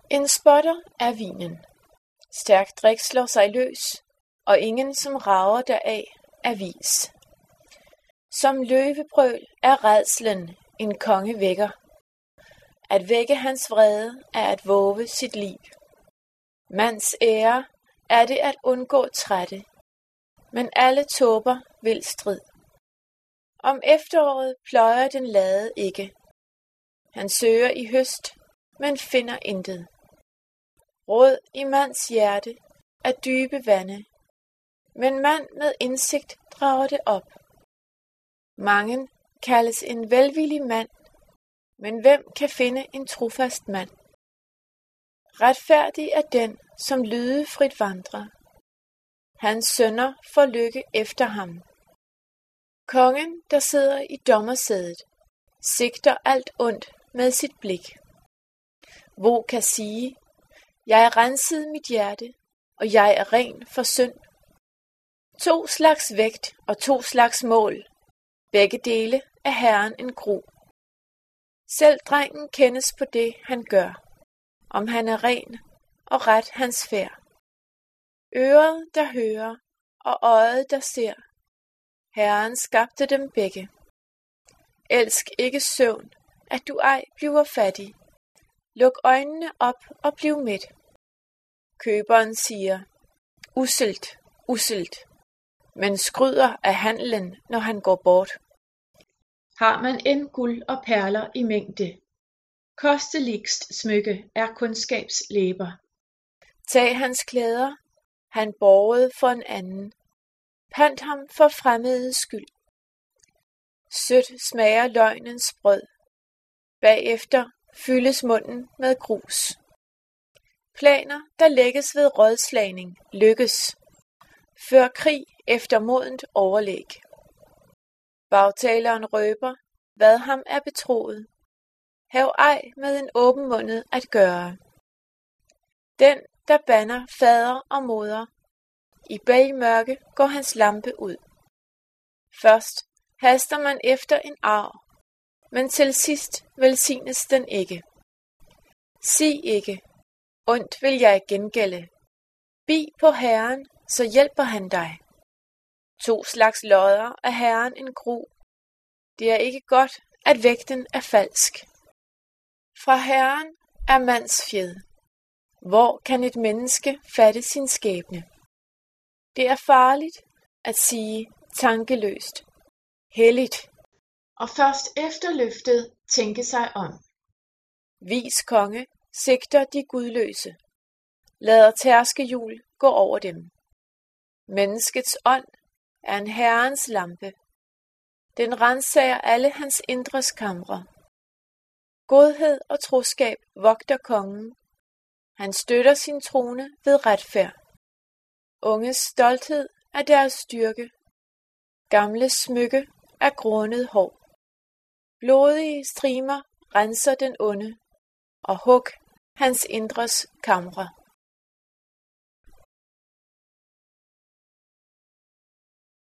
En spotter er vinen. Stærk drik slår sig løs, og ingen som rager deraf er vis. Som løvebrøl er rædslen en konge vækker. At vække hans vrede er at vove sit liv. Mands ære er det at undgå trætte, men alle tåber vil strid. Om efteråret pløjer den lade ikke. Han søger i høst, men finder intet. Råd i mands hjerte er dybe vande, men mand med indsigt drager det op. Mangen kaldes en velvillig mand, men hvem kan finde en trofast mand? Retfærdig er den, som lydefrit vandrer. Hans sønner får lykke efter ham. Kongen, der sidder i dommersædet, sigter alt ondt med sit blik. Hvor kan sige, jeg rensede mit hjerte, og jeg er ren for synd. 2 slags vægt og 2 slags mål. Begge dele er Herren en gru. Selv drengen kendes på det, han gør, om han er ren og ret hans færd. Øret, der hører, og øjet, der ser. Herren skabte dem begge. Elsk ikke søvn, at du ej bliver fattig. Luk øjnene op og bliv mæt. Køberen siger, usselt, usselt, men skryder af handlen, når han går bort. Har man end guld og perler i mængde, kosteligst smykke er kundskabslæber. Tag hans klæder, han borgede for en anden. Pant ham for fremmedes skyld. Sødt smager løgnens brød. Bagefter fyldes munden med grus. Planer, der lægges ved rådslagning, lykkes. Før krig efter modent overlæg. Bagtaleren røber, hvad ham er betroet. Hav ej med en åben mundet at gøre. Den, der bander fader og moder, i bælgmørke går hans lampe ud. Først haster man efter en arv, men til sidst velsignes den ikke. Sig ikke, ondt vil jeg gengælde. Bi på Herren, så hjælper han dig. 2 slags lodder er Herren en gru. Det er ikke godt, at vægten er falsk. Fra Herren er mands fjed. Hvor kan et menneske fatte sin skæbne? Det er farligt at sige tankeløst, helligt, og først efter løftet tænke sig om. Vis konge sigter de gudløse, lader tærskehjul gå over dem. Menneskets ånd er en Herrens lampe. Den rensager alle hans indres kamre. Godhed og troskab vogter kongen. Han støtter sin trone ved retfærd. Unges stolthed er deres styrke. Gamles smykke er grånet hår. Blodige strimer renser den onde, og hug hans indres kamre.